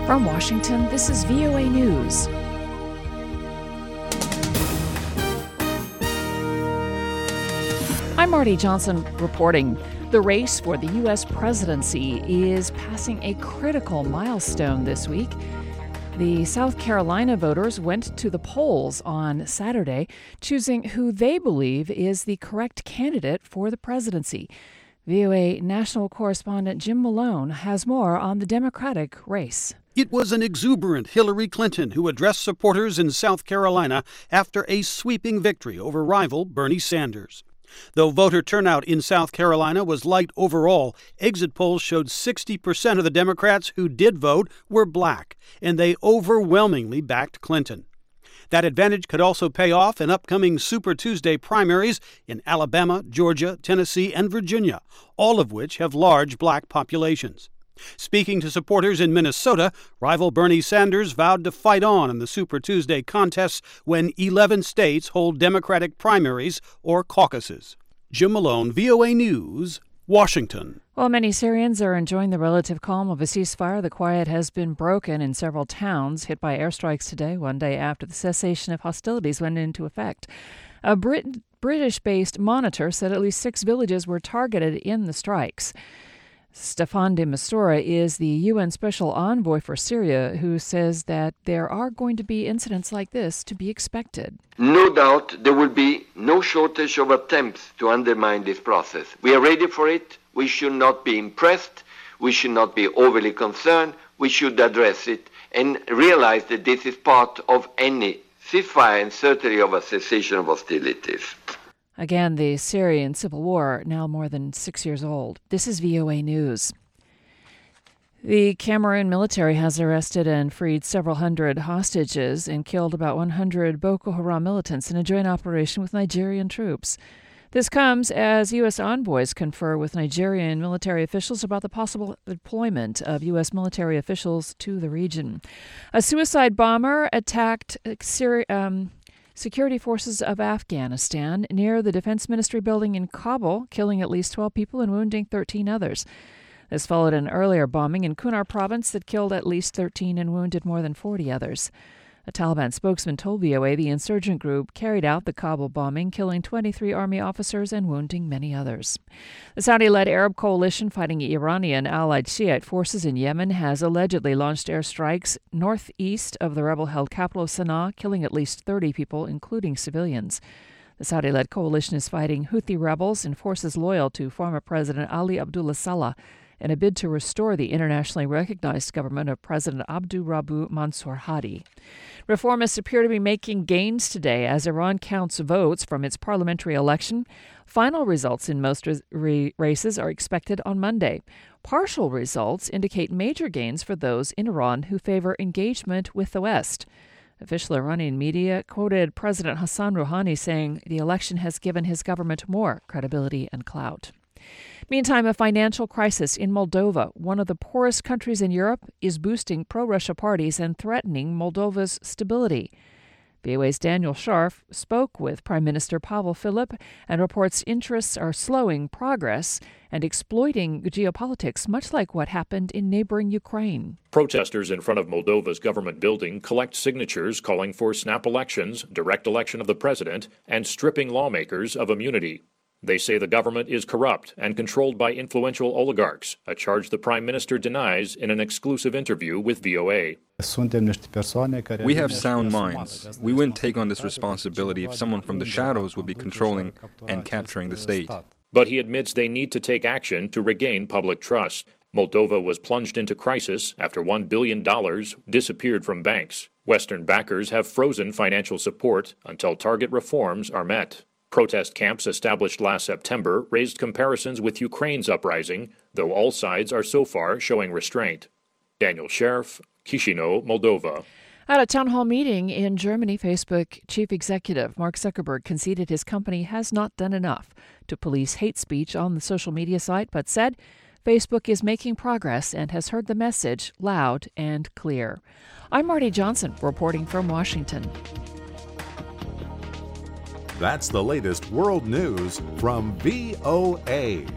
From Washington, this is VOA News. I'm Marty Johnson reporting. The race for the U.S. presidency is passing a critical milestone this week. The South Carolina voters went to the polls on Saturday, choosing who they believe is the correct candidate for the presidency. VOA national correspondent Jim Malone has more on the Democratic race. It was an exuberant Hillary Clinton who addressed supporters in South Carolina after a sweeping victory over rival Bernie Sanders. Though voter turnout in South Carolina was light overall, exit polls showed 60% of the Democrats who did vote were black, and they overwhelmingly backed Clinton. That advantage could also pay off in upcoming Super Tuesday primaries in Alabama, Georgia, Tennessee, and Virginia, all of which have large black populations. Speaking to supporters in Minnesota, rival Bernie Sanders vowed to fight on in the Super Tuesday contests when 11 states hold Democratic primaries or caucuses. Jim Malone, VOA News, Washington. While many Syrians are enjoying the relative calm of a ceasefire, the quiet has been broken in several towns hit by airstrikes today, one day after the cessation of hostilities went into effect. A British-based monitor said at least 6 villages were targeted in the strikes. Staffan de Mistura is the UN Special Envoy for Syria, who says that there are going to be incidents like this to be expected. No doubt there will be no shortage of attempts to undermine this process. We are ready for it. We should not be impressed. We should not be overly concerned. We should address it and realize that this is part of any ceasefire and certainly of a cessation of hostilities. Again, the Syrian civil war, now more than 6 years old. This is VOA News. The Cameroon military has arrested and freed several hundred hostages and killed about 100 Boko Haram militants in a joint operation with Nigerian troops. This comes as U.S. envoys confer with Nigerian military officials about the possible deployment of U.S. military officials to the region. A suicide bomber attacked security forces of Afghanistan near the Defense Ministry building in Kabul, killing at least 12 people and wounding 13 others. This followed an earlier bombing in Kunar province that killed at least 13 and wounded more than 40 others. A Taliban spokesman told VOA the insurgent group carried out the Kabul bombing, killing 23 army officers and wounding many others. The Saudi-led Arab coalition fighting Iranian allied Shiite forces in Yemen has allegedly launched airstrikes northeast of the rebel-held capital of Sana'a, killing at least 30 people, including civilians. The Saudi-led coalition is fighting Houthi rebels and forces loyal to former President Ali Abdullah Saleh in a bid to restore the internationally recognized government of President Abdurabu Mansour Hadi. Reformists appear to be making gains today as Iran counts votes from its parliamentary election. Final results in most races are expected on Monday. Partial results indicate major gains for those in Iran who favor engagement with the West. Official Iranian media quoted President Hassan Rouhani saying the election has given his government more credibility and clout. Meantime, a financial crisis in Moldova, one of the poorest countries in Europe, is boosting pro-Russia parties and threatening Moldova's stability. VOA's Daniel Scharf spoke with Prime Minister Pavel Filip and reports interests are slowing progress and exploiting geopolitics, much like what happened in neighboring Ukraine. Protesters in front of Moldova's government building collect signatures calling for snap elections, direct election of the president, and stripping lawmakers of immunity. They say the government is corrupt and controlled by influential oligarchs, a charge the prime minister denies in an exclusive interview with VOA. We have sound minds. We wouldn't take on this responsibility if someone from the shadows would be controlling and capturing the state. But he admits they need to take action to regain public trust. Moldova was plunged into crisis after $1 billion disappeared from banks. Western backers have frozen financial support until target reforms are met. Protest camps established last September raised comparisons with Ukraine's uprising, though all sides are so far showing restraint. Daniel Scharf, Chisinau, Moldova. At a town hall meeting in Germany, Facebook chief executive Mark Zuckerberg conceded his company has not done enough to police hate speech on the social media site, but said Facebook is making progress and has heard the message loud and clear. I'm Marty Johnson, reporting from Washington. That's the latest world news from VOA.